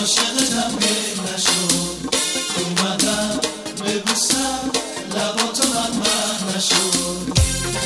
عاشقتم حیف نشد اومدم ببوسم لباتو من نشد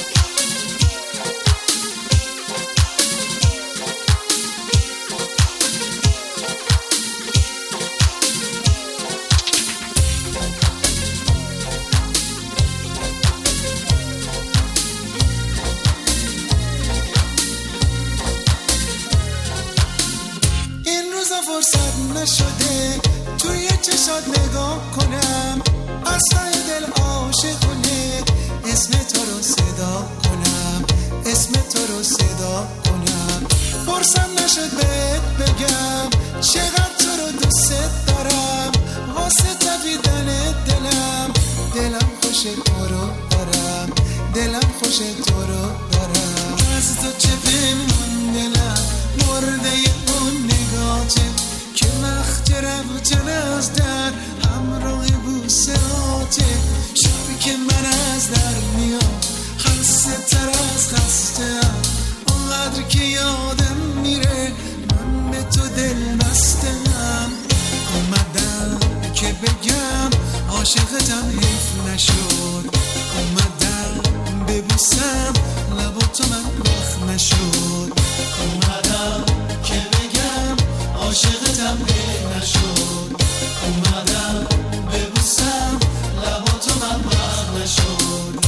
فرصت نشده توی چشات نگاه کنم از ته دل عاشقونه اسم تو رو صدا کنم اسم تو رو صدا کنم فرصت نشد بهت بگم چقدر تو رو دوست دارم واسه دویدن دلم خوش تو رو دارم دلم خوش تو رو دارم از تو چه بمون دلم مرده اون نگاته که وقت رفتن از در همراه بوسه آته شبی که من از در میام خسته تر از خستم اونقدر که یادم میره من به تو دل بستم اومدم که بگم عاشقتم حیف نشد اومدم ببوسم لبا تو من وقت نشد اومدم که بگم عاشقتم حیف نشد اومدم ببوسم لباتو من وقت نشد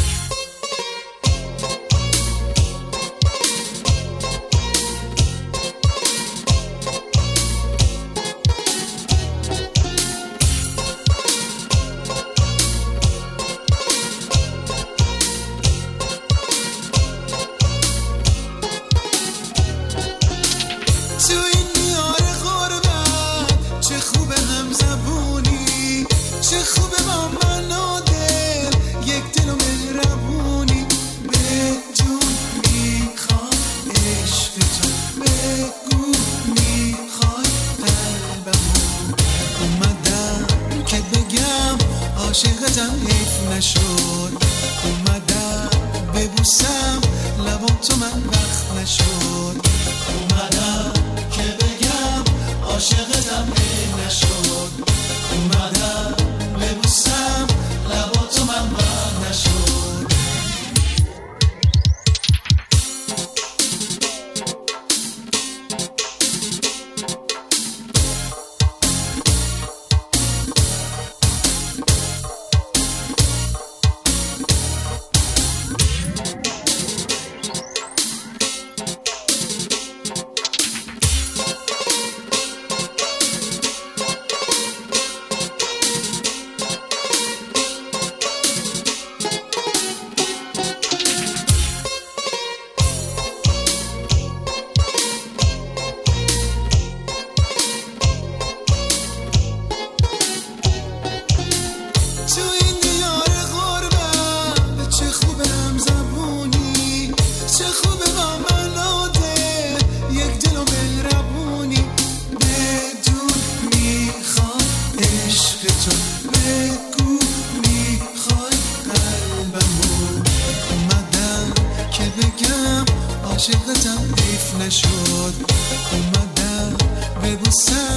عاشقتم حیف نشد اومدم ببوسم لبا تو من وقت نشد اومدم که بگم عاشقتم حیف نشد اومدم ببوسم لباتو من وقت نشد عاشقتم حیف نشد اومدم ببوسم